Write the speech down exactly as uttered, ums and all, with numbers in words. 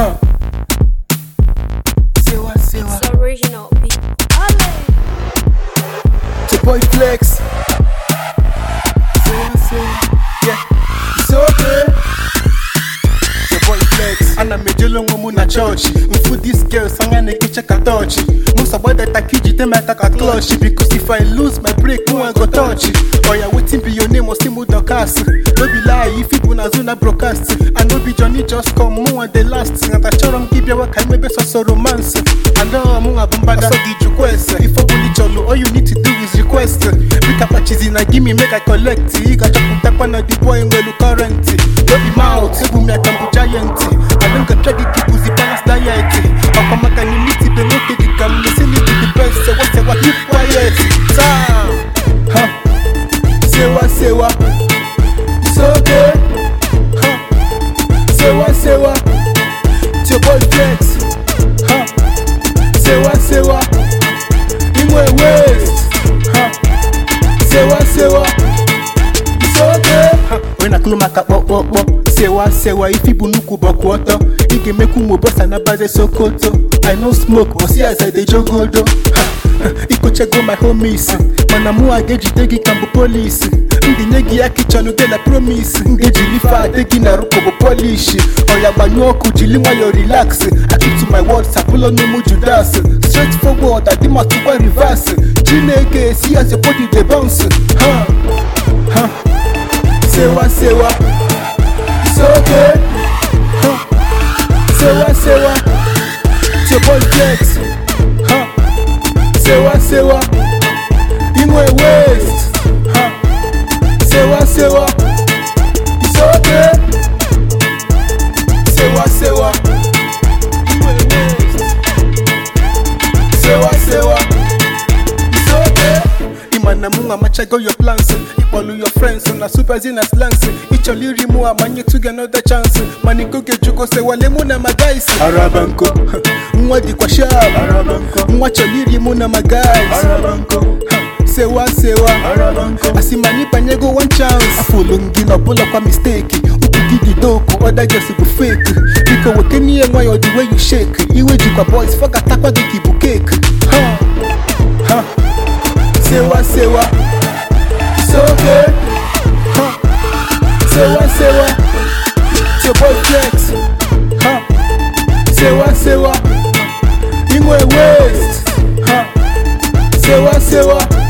Huh. Sewa, sewa. It's original beat. It's your boy Flex. Sewa, sewa. Yeah, it's okay. It's your boy Flex. And I'm a jello woman na church. Mfu this girl sang and a check a touch. Most about that I kid you them attack a clutch. Because if I lose my break, no one go touch. Or you waiting be your name or still move the cast. No be lie if it wanna zona broadcast. And no be Johnny just come more and the last. And I tell them give you what kind maybe so romance. And now I'm a bombada so the request. If I bully cholo, all you need to do is request. Pick up a cheesy and give me make I collect. You got to put up on the boy and well current. No be mouth, so me I can be giant. I don't get ready to keep the balance diet. I come back and you need to be look at the cam. Listen to the best. So what's the what you quiet? Huh? Sewa, sewa. It's okay. Huh? Sewa, sewa. It's your boy Flex. Huh? Sewa, sewa. In my waist. Huh? Sewa, sewa. It's okay. Huh? When I close my cap, pop, pop, pop. Sewa, sewa. If you bunuku bakwato, you can make you boss and a bad sokoto. I no smoke, but see as I dey jogodo. Iko chego my homies. Manamu ageji tegi kambo police. Ndi nyegi ya kichanu de la promise. Ngeji lifa tegi na ruko bo polish. Oya banyoku jilimwa yo relax. I keep to my words, I pull on no mu Judas. Straight forward, I dima to go reverse. Chineke, see as your body dey bounce. Huh, huh. Sewa, sewa. It's okay. Huh. Sewa, sewa. It's your boy Flex. Huh. Sewa, sewa. In my waist. Huh. Sewa, sewa. It's okay. Sewa, sewa. In my waist. Sewa, sewa. It's okay. Imana munga machago your plans. Follow your friends on a super zina slangs. Each only remove a man you to get another chance. Money go get you go say wale muna magaisi. Arabanko. Mwadi kwa shab. Arabanko. Mwacha liri muna magaisi. Arabanko. Sewa sewa. Arabanko. Asimani panyego one chance. Afolo ngina bola kwa mistake. Ukugidi doko other girls go fake. Because wakeni ye mwa the way you shake. Iwe jikwa boys fuck attack wa gikibu cake. Ha. Ha. Sewa sewa. It's okay. Huh? Sewa, sewa. It's your boy Flex. Huh? Sewa, sewa. In my waist. Huh? Sewa, sewa.